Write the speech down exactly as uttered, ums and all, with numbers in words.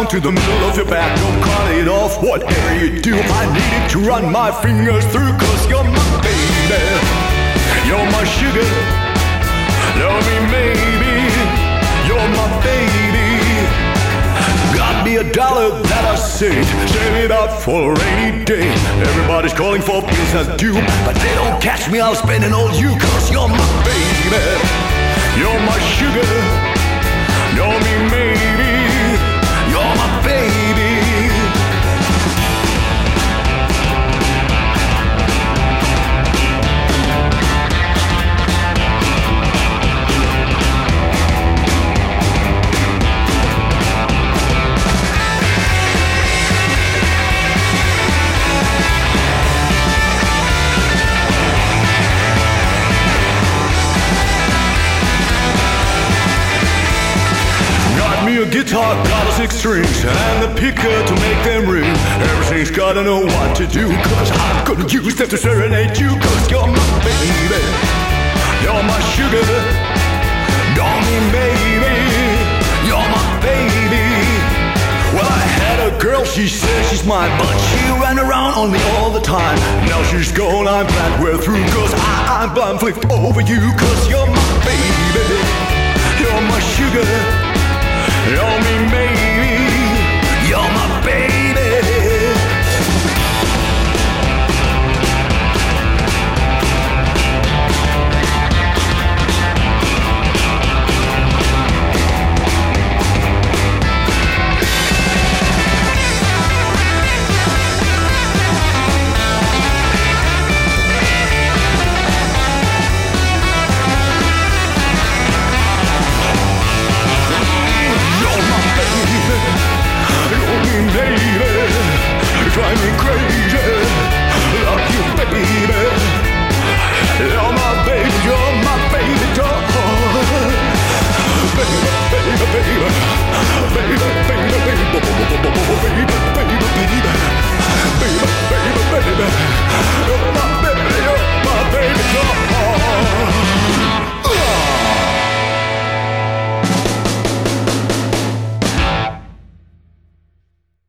down to the middle of your back. Don't cut it off, whatever you do. I needed to run my fingers through, cause you're my baby. You're my sugar. Love me maybe. You're my baby. Got me a dollar that I saved. Save it up for a rainy day. Everybody's calling for business due, but they don't catch me, I'll spend it all you. Cause you're my baby. You're my sugar. Know me maybe. You're my baby. A guitar, got a six strings and a picker to make them ring. Everything's gotta know what to do, cause I'm gonna use them to serenade you. Cause you're my baby, you're my sugar. Don't me baby, you're my baby. Well, I had a girl, she said she's mine, but she ran around on me all the time. Now she's gone, I'm glad we're through, cause I, I'm blind flipped over you. Cause you're my baby, you're my sugar. You're me, baby. You're my baby. Baby, you drive me crazy.